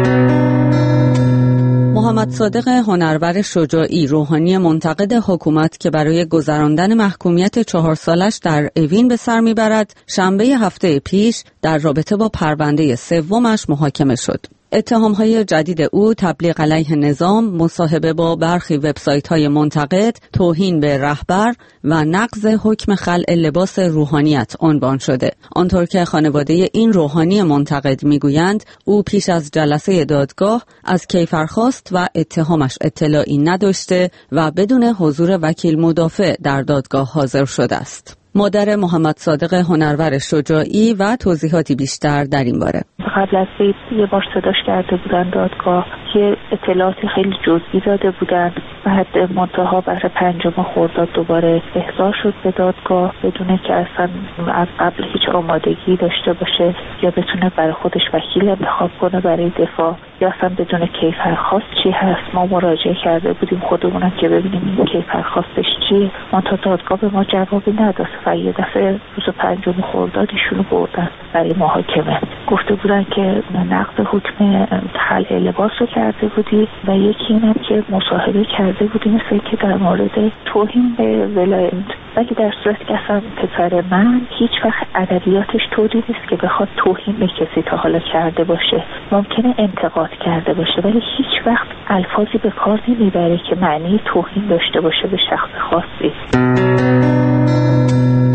محمد صادق هنرور شجاعی، روحانی منتقد حکومت که برای گذراندن محکومیت چهار سالش در اوین به سر میبرد، شنبه هفته پیش در رابطه با پرونده سومش محاکمه شد. اتهام‌های جدید او تبلیغ علیه نظام، مصاحبه با برخی وبسایت‌های منتقد، توهین به رهبر و نقض حکم خلع لباس روحانیت عنوان شده. آنطور که خانواده این روحانی منتقد میگویند، او پیش از جلسه دادگاه از کیفر خواست و اتهامش اطلاعی نداشته و بدون حضور وکیل مدافع در دادگاه حاضر شده است. مادر محمد صادق هنرور شجاعی و توضیحاتی بیشتر در این باره. قبل از عید یه بار صداش کرده بودن دادگاه که اطلاعات خیلی جزئی داده بودن. بعد منتها برای پنجم خرداد دوباره احضار شد به دادگاه بدون که اصلا از قبل هیچ آمادگی داشته باشه یا بتونه برای خودش وکیل انتخاب کنه برای دفاع یا اصلا بدون کیفرخواست چی هست. ما مراجعه کرده بودیم خودمونم که ببینیم این کیفرخواستش چیه. منتها دادگاه به ما جوابی نداد و یه دفعه روز پنجم خرداد ایشونو بردن برای محاکمه. گفته بودن که نقض حکم خلع لباس رو کرده بودی و یکی اینم که مصاحبه کرده بودی مثل که در مورد توهین به ولایت، ولی در صورت که اصلا پسر من هیچ وقت ادبیاتش طوری نیست که بخواد توهین به کسی تا حالا کرده باشه. ممکنه انتقاد کرده باشه ولی هیچ وقت الفاظی به کار نمیبره که معنی توهین داشته باشه به شخص خاصی.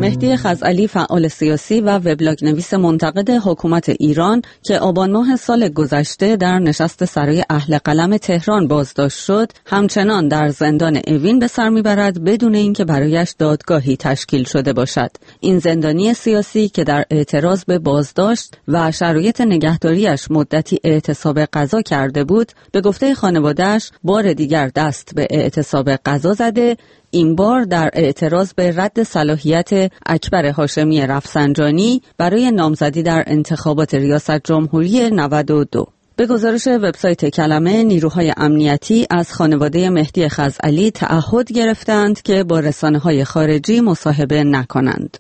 مهدی خزعلی، فعال سیاسی و وبلاگ نویس منتقد حکومت ایران که آبان ماه سال گذشته در نشست سرای اهل قلم تهران بازداشت شد، همچنان در زندان اوین به سر میبرد بدون اینکه برایش دادگاهی تشکیل شده باشد. این زندانی سیاسی که در اعتراض به بازداشت و شرایط نگهداریش مدتی اعتصاب غذا کرده بود، به گفته خانواده‌اش بار دیگر دست به اعتصاب غذا زده، این بار در اعتراض به رد صلاحیت اکبر هاشمی رفسنجانی برای نامزدی در انتخابات ریاست جمهوری نود و دو. به گزارش وبسایت کلمه، نیروهای امنیتی از خانواده مهدی خزعلی تعهد گرفتند که با رسانه‌های خارجی مصاحبه نکنند.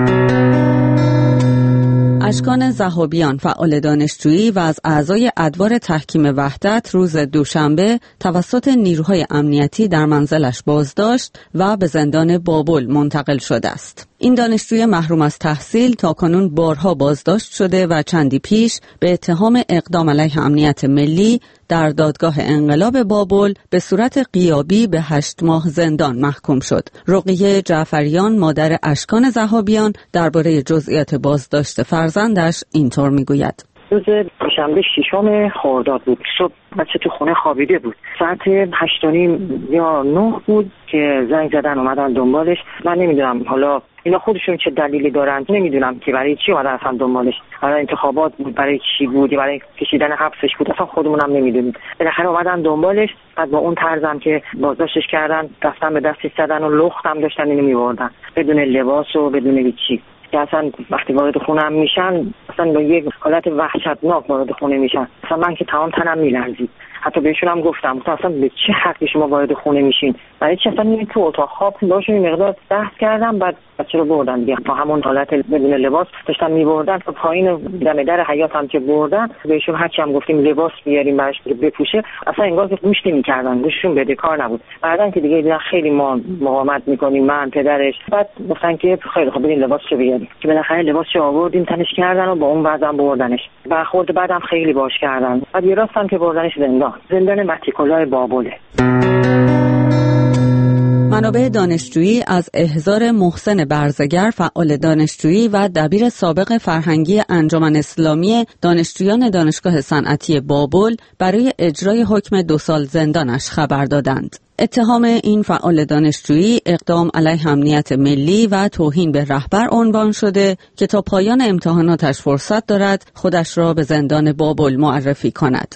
اشکان ذهابیان، فعال دانشجویی و از اعضای ادوار تحکیم وحدت، روز دوشنبه توسط نیروهای امنیتی در منزلش بازداشت و به زندان بابل منتقل شده است. این دانشجوی محروم از تحصیل تاکنون بارها بازداشت شده و چندی پیش به اتهام اقدام علیه امنیت ملی در دادگاه انقلاب بابل به صورت غیابی به هشت ماه زندان محکوم شد. رقیه جعفریان، مادر اشکان ذهابیان، درباره جزئیات بازداشت فرزندش اینطور میگوید: روز دوشنبه ششم خرداد بود. صبح بچه تو خونه خوابیده بود. ساعت هشت و نیم یا نه بود که زنگ زدن اومدن دنبالش. من نمیدونم حالا اینا خودشون چه دلیلی دارن، نمیدونم که برای چی اومدن اصلا دنبالش. برای انتخابات بود، برای چی بود، برای کشیدن حبسش بود، اصلا خودمونم نمیدونیم. بالاخره اومدن دنبالش. بعد با اون طرزم که بازداشتش کردن، دستم به دستش زدن و لختم داشتن اینو می‌بردن بدون لباس و بدون هیچی. که اصلا وقتی وارد خونه هم میشن اصلا با یک حالت وحشتناک وارد خونه میشن. اصلا من که تمام تنم میلرزید. حتی بهشون هم گفتم اصلا به چه حقی شما وارد خونه میشین؟ برای چی اصلا میرید تو اتاق خواب؟ باشون این مقدار بحث کردم. بعد بچه رو بردن دیگه با همون حالت بدون لباس داشتن میبردن تا پایین دم در حیاط هم که بردن. بهشون هرچی هم گفتیم لباس بیاریم براش بپوشه، اصلا انگار که گوش نمی‌کردن، گوششون بدهکار نبود. بعدن که دیگه دیدن خیلی ما مقاومت میکنیم، من پدرش، بعد گفتن که خیلی خب بریم لباسشو بیاریم. که بالاخره لباسشو آوردیم، تنش کردن و با اون وضعم بردنش. برخورد بعدم خیلی باش کردن. بعد یه راستم که بردنش زندان. زندان متیکولای بابله. منابع دانشجویی از احضار محسن برزگر، فعال دانشجویی و دبیر سابق فرهنگی انجمن اسلامی دانشجویان دانشگاه صنعتی بابل برای اجرای حکم دو سال زندانش خبر دادند. اتهام این فعال دانشجویی اقدام علیه امنیت ملی و توهین به رهبر عنوان شده که تا پایان امتحاناتش فرصت دارد خودش را به زندان بابل معرفی کند.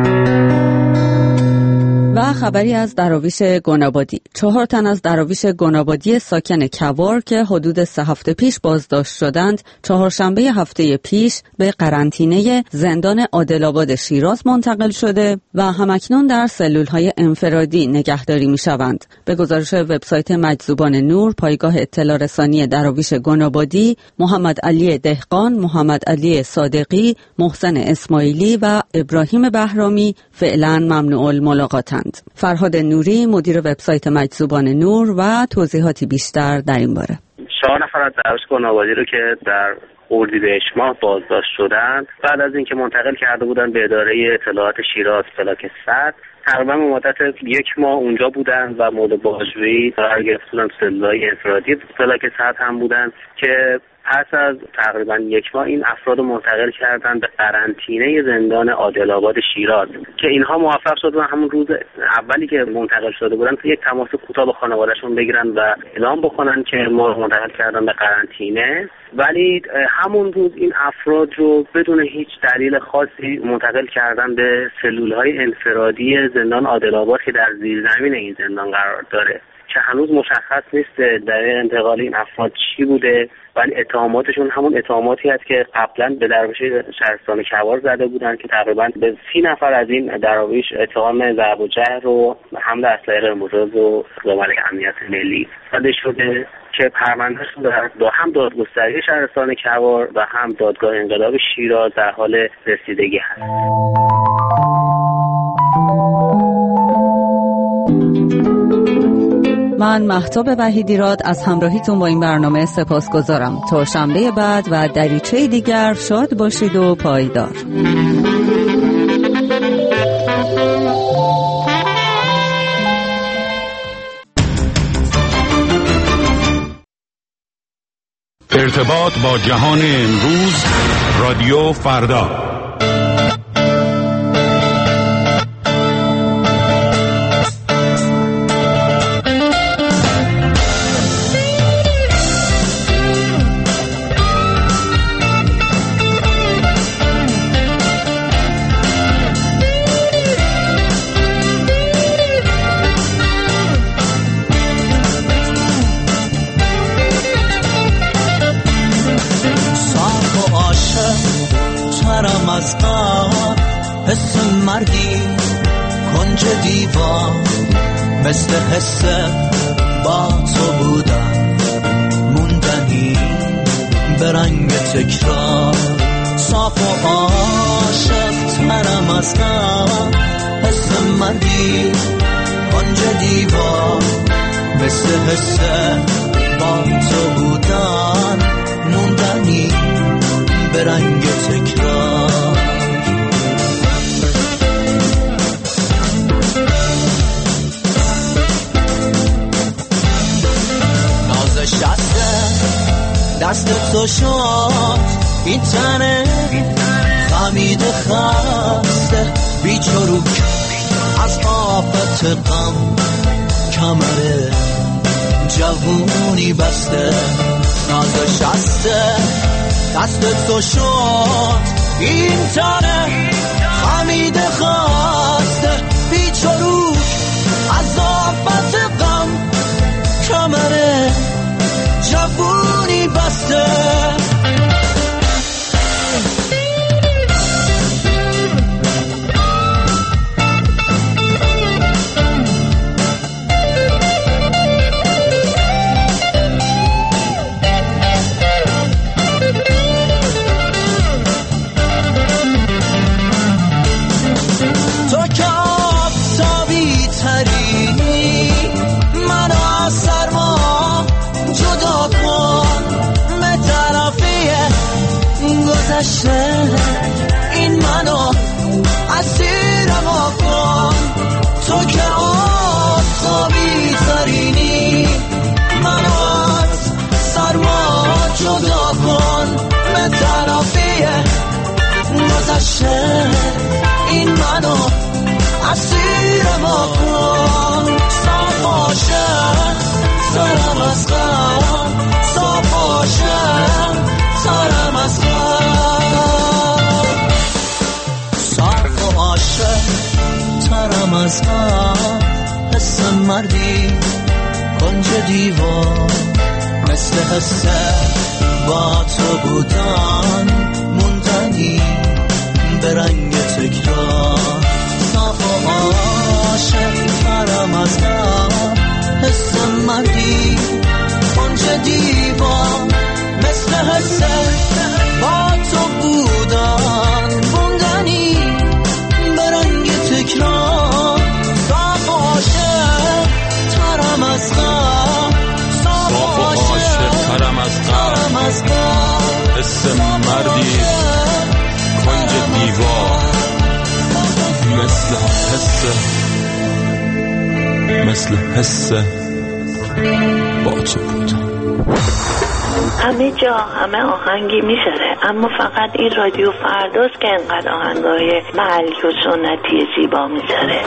و خبری از دراویش گنابادی. چهار تن از دراویش گنابادی ساکن کوار که حدود سه هفته پیش بازداشت شدند، چهارشنبه هفته پیش به قرنطینه زندان عادل‌آباد شیراز منتقل شده و همکنون در سلول‌های انفرادی نگهداری می‌شوند. به گزارش وبسایت مجذوبان نور، پایگاه اطلاع رسانی دراویش گنابادی، محمد علی دهقان، محمد علی صادقی، محسن اسماعیلی و ابراهیم بهرامی فعلا ممنوع الملاقاتند. فرهاد نوری، مدیر وبسایت مجذوبان نور و توضیحاتی بیشتر در این باره. چهار نفر از دراویش گنابادی رو که در اردیبهشت ماه بازداشت شدند بعد از اینکه منتقل کرده بودن به اداره اطلاعات شیراز فلاک صد، تقریبا مدت یک ماه اونجا بودن و مورد بازجویی قرار گرفتن. سلول‌های انفرادی فلاک صد هم بودن که پس از تقریبا یک ماه این افراد منتقل کردن به قرنطینه زندان عادل‌آباد شیراز که اینها موفق شدن همون روز اولی که منتقل شده بودن تو یک تماس کوتاه با خانواده‌شون بگیرن و اعلام بکنن که ما منتقل کردن به قرنطینه. ولی همون روز این افراد رو بدون هیچ دلیل خاصی منتقل کردن به سلول‌های انفرادی زندان عادل‌آباد که در زیرزمین این زندان قرار داره که هنوز مشخص نیست دلیل انتقال این افراد چی بوده، ولی اتهاماتشون همون اتهاماتی هست که قبلا به دراویش شهرستان کوار زده بودن که تقریبا به سی نفر از این دراویش اتهام ضرب و جرح و حمل اسلحه غیرمجاز و اقدام علیه امنیت ملی زده شده که پروندهشون با هم دادگستری شهرستان کوار و هم دادگاه انقلاب شیراز در حال رسیدگی هست. من مهتاب وحیدیراد از همراهیتون با این برنامه سپاسگزارم. تا شنبه بعد و دریچه دیگر شاد باشید و پایدار. ارتباط با جهان امروز رادیو فردا. حس مردی کنج دیوار مثل حس با تو بودن موندنی به رنگ تکرار صاف و عاشق ترم از غم حس مردی کنج دیوار مثل حس با تو بودن موندنی به رنگ تکرار دست تو شد این تنه خمید خسته بی چروک از آفت غم کمره جوونی بسته ناز شسته دست تو شد این تنه خمید خسته بی چروک از آفت غم کمره جوونی بسته تو که آفتابی تری من از سرما جدا کن به طرفی گذشته این منو اسیرم کن تو که آفتابی ترینی منو از سرما جدا کن به طرفی گذشته این منو اسیرم کن صاف عاشق سرم از غم صاف عاشق سرم از غم صاف عاشق سرم از غم حس مردی کنج دیوار مثل حس با تو بودن موندنی به رنگ تکرار صاف عاشق سرم از غم حس مردی کنج دیوار مثل حس با تو بودن موندنی به رنگ تکرار صاف عاشق ترم از غم صاف عاشق ترم از غم حس مردی کنج دیوار مثل حس مثل حس با تو بودم. همه جا همه آهنگی میذاره اما فقط این رادیو فرداست که انقدر آهنگای محلی و سنتی زیبا میذاره.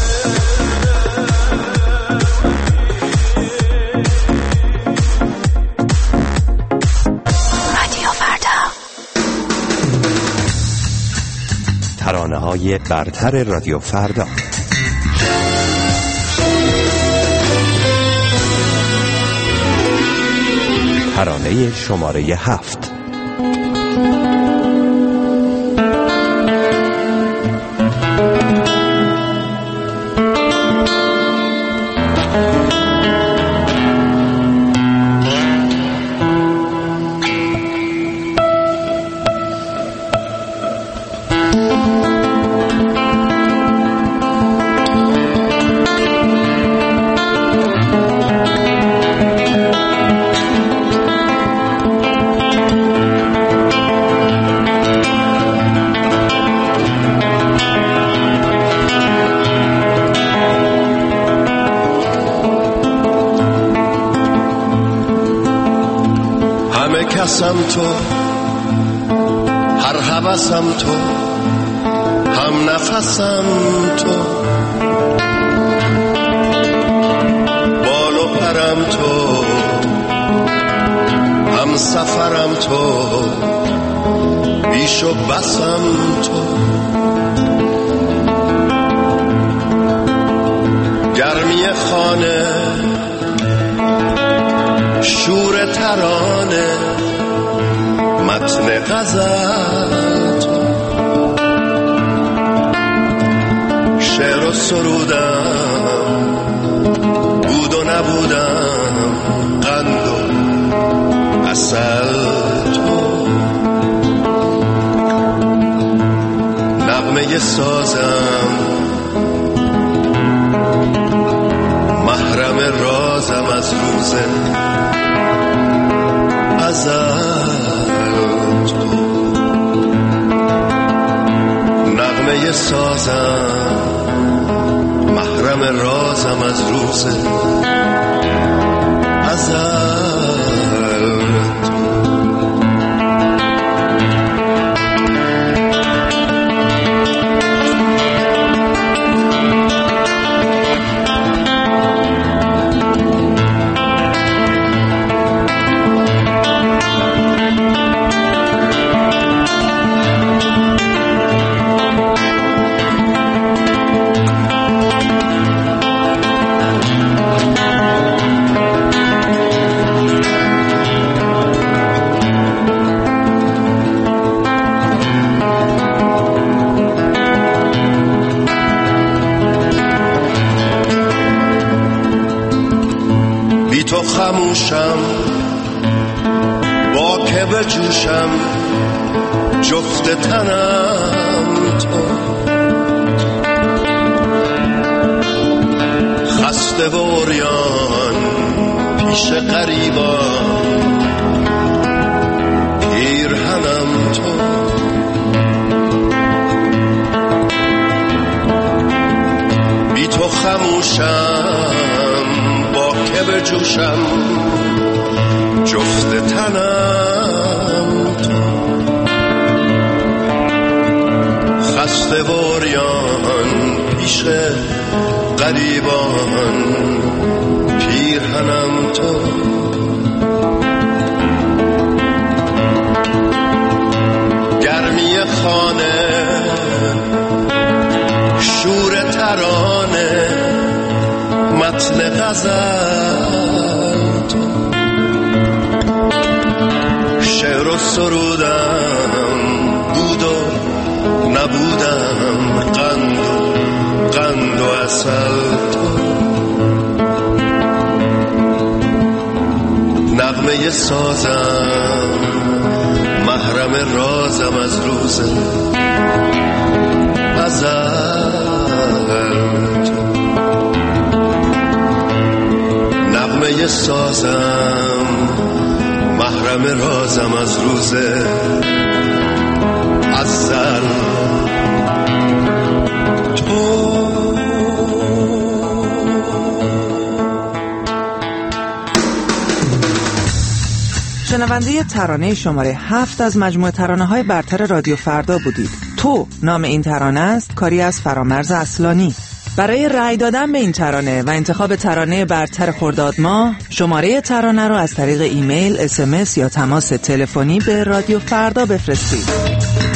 رادیو فردا، ترانه های برتر رادیو فردا. ترانه شماره هفت. کسم تو، هر هوسم تو، هم نفسم تو، بال و پرم تو، هم سفرم تو، بیش و بسم تو، گرمی خانه، شور ترانه، متن غزل تو، شعر و سرودم، بود و نبودم، قند و عسل تو، نغمه سازم، محرم رازم از روز ازل تو، نغمه سازم، محرم رازم از روز ازل تو. تو خموشم، با که بجوشم، جفت تنم تو، خسته و عریان پیش غریبان، پیرهنم تو، بی تو خموشم، بجوشم، جفت تنم تو، خسته و عریان پیش غریبان، پیرهنم تو، گرمی خانه، شور ترانه، متن غزل تو، شعر و سرودم، بود و نبودم، قند و قند و عسل تو، نغمه سازم، محرم رازم از روز ازل تو، نغمه سازم، محرم رازم از روز ازل تو. شنونده ترانه شماره هفت از مجموعه ترانه‌های برتر رادیو فردا بودید. تو نام این ترانه است، کاری از فرامرز اصلانی. برای رأی دادن به این ترانه و انتخاب ترانه برتر خرداد ماه، شماره ترانه رو از طریق ایمیل، اس ام اس یا تماس تلفنی به رادیو فردا بفرستید.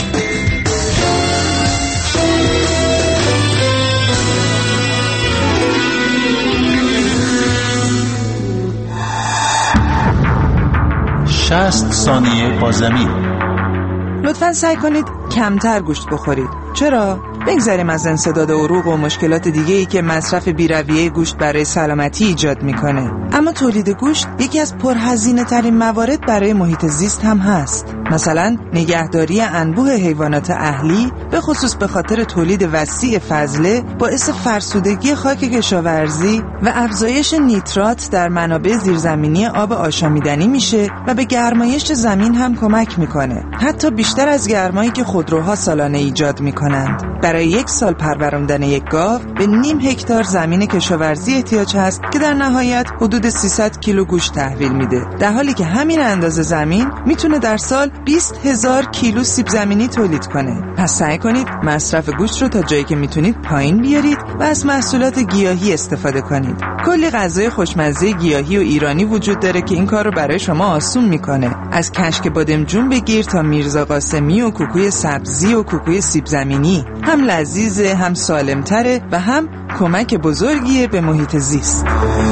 شصت ثانیه با زمین. لطفاً سعی کنید کمتر گوشت بخورید. چرا؟ بگذاریم از انسداد عروق و مشکلات دیگه‌ای که مصرف بی‌رویه گوشت برای سلامتی ایجاد میکنه. اما تولید گوشت یکی از پرهزینه ترین موارد برای محیط زیست هم هست. مثلا نگهداری انبوه حیوانات اهلی به خصوص به خاطر تولید وسیع فضله باعث فرسودگی خاک کشاورزی و افزایش نیترات در منابع زیرزمینی آب آشامیدنی میشه و به گرمایش زمین هم کمک میکنه، حتی بیشتر از گرمایی که خودروها سالانه ایجاد میکنند. برای یک سال پروراندن یک گاو به نیم هکتار زمین کشاورزی احتیاج هست که در نهایت حدود سیصد کیلو گوشت تحویل میده، در حالی که همین اندازه زمین میتونه در سال بیست هزار کیلو سیب زمینی تولید کنه. پس سعی کنید مصرف گوشت رو تا جایی که میتونید پایین بیارید و از محصولات گیاهی استفاده کنید. کلی غذای خوشمزه گیاهی و ایرانی وجود داره که این کار رو برای شما آسون میکنه. از کشک بادمجون بگیر تا میرزا قاسمی و کوکوی سبزی و کوکوی سیب زمینی، هم لذیذه، هم سالمتره و هم کمک بزرگیه به محیط زیست.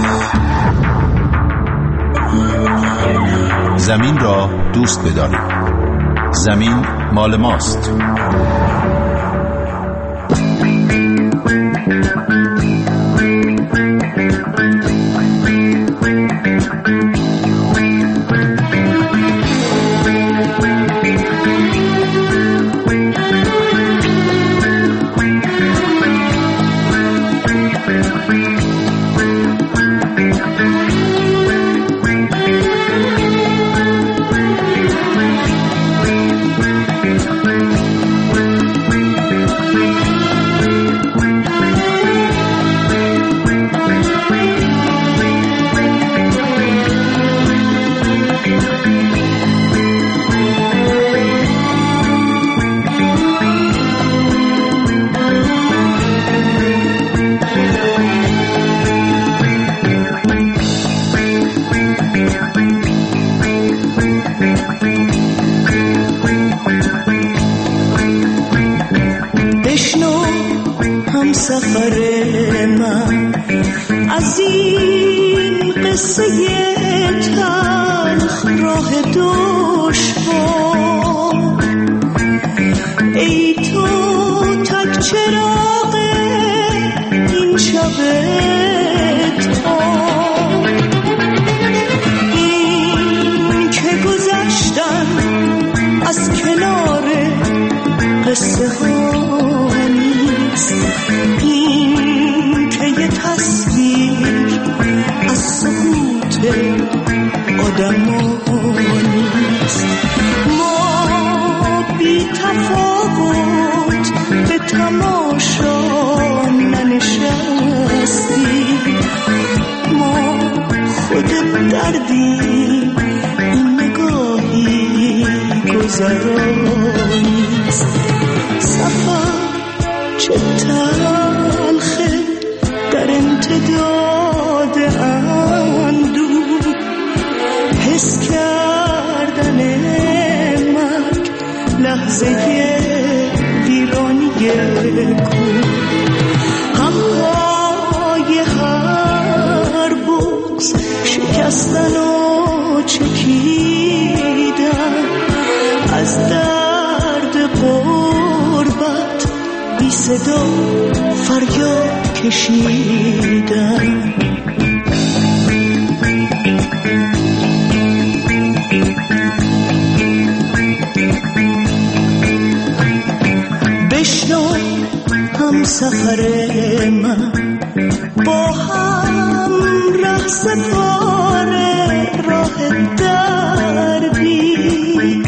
زمین را دوست بدارید. زمین مال ماست. سفر من از این قصه تلخ راه دشوار، ای تو تک چراغ این شب تار، این که گذشتن از کنار قصه ها نیست، این که یه تصویر از سکوت آدم ها نیست. ما بی تفاوت به تماشا ننشستیم، ما خود دردیم، این نگاهی گذرانیست. سفر چه تلخه در امتداد اندوه، حس کردن مرگ لحظه ویرانی کوه، همهای هر بغض شکستن و چکیدن، از درد غربت بی صدا فریاد کشیدن. بشنو هم سفر من با هم ره سپاره راه دربی،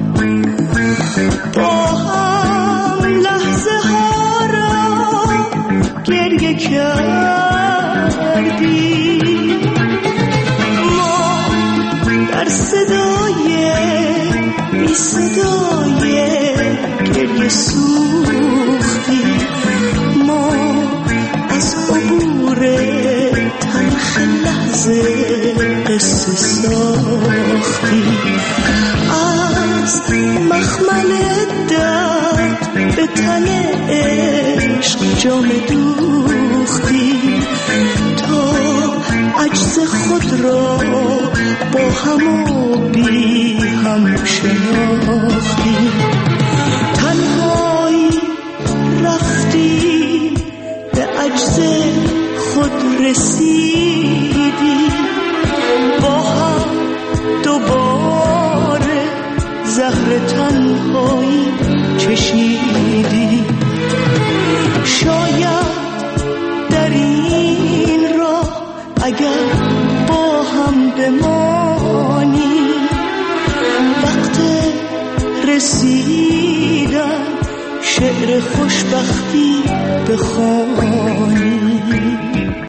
با هم لحظه ها را گریه کردی، ما در صدای بی صدای گریه سوختی، ما از عبور تلخ لحظه قصه ساختی، از مخمل درد به تن عشق جام دوختی، تا عجز خود را با هم و بی هم شناختی، تنهایی رفتی به عجز خود رسیدی، با هم دوباره زهر اگر با هم بمانی، وقت رسیدن شعر خوشبختی بخوانی.